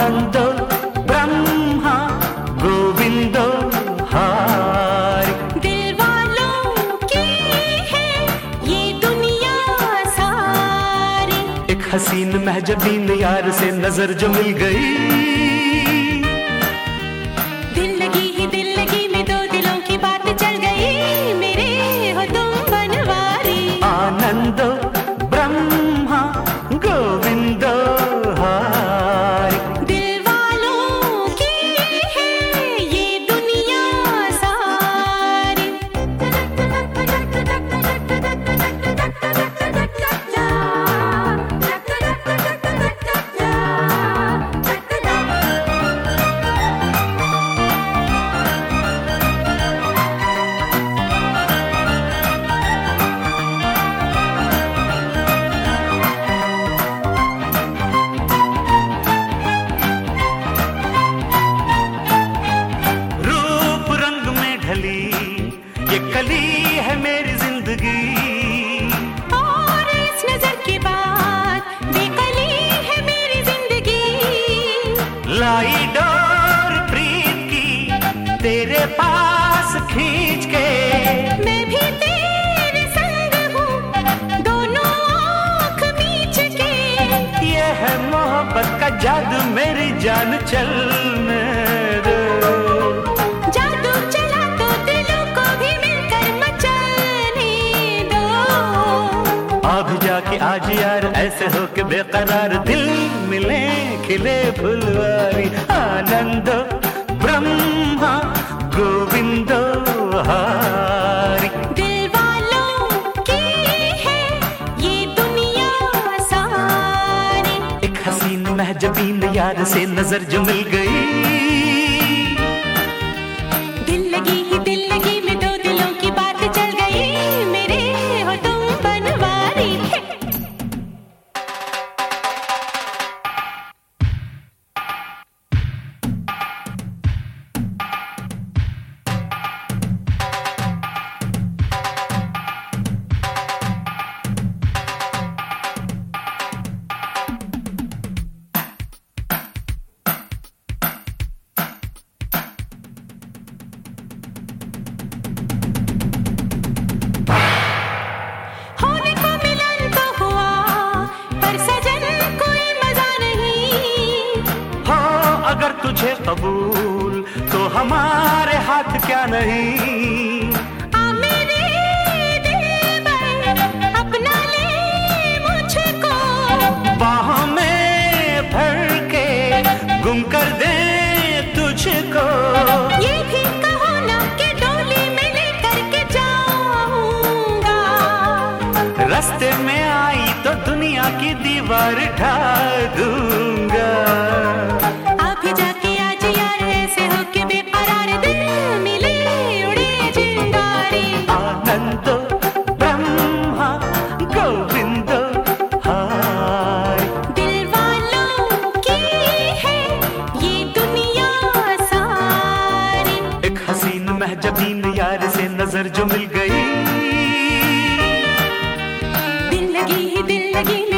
आनंदो ब्रह्मा गोविंदो हारी। दिल वालों की है ये दुनिया सारी। एक हसीन महजबीन यार से नजर जो मिल गई, दिल लगी में दो दिलों की बात चल गई, मेरे हो तुम बनवारी। आनंदो ब्रह्मा गोविंदो हारी। दिल वालों की है ये दुनिया सारी। ये कली है मेरी जिंदगी, और इस नजर के बाद बेकली है मेरी जिंदगी। लाई डोर प्रीत की तेरे पास खींच के, मैं भी तेरे संग हूँ दोनों आँख मीच के। ये है मोहब्बत का जादू मेरी जान, चलने दो। जादू चला तो दिलों को भी मिलकर मचाने दो। अब जाके आज यार ऐसे हो के बेकरार दिल मिले खिले फुलवारी। आनंदो ब्रह्मा गोविंदो हारी। दिल वालों की है ये दुनिया सारी। एक हसीन महजबीन यार से नजर जो मिल गई, दिल लगी में दो दिलों की बात चल गई, मेरे हो तुम बनवारी। अगर तुझे कबूल तो हमारे हाथ क्या नहीं। आ मेरे दिलबर अपना ले मुझको, बाहों में भर के गुम कर दे तुझको। ये भी कहो ना कि डोली में लेकर के जाऊंगा। रास्ते में आई तो दुनिया की दीवार ढा दूंगा। जाके आज यार ऐसे हो के बेकरार दिल मिले उड़े चिंगारी। आनंदो ब्रह्मा गोविंदो हारी। दिल वालों की है ये दुनिया सारी। एक हसीन महजबीन यार से नजर जो मिल गई, दिल लगी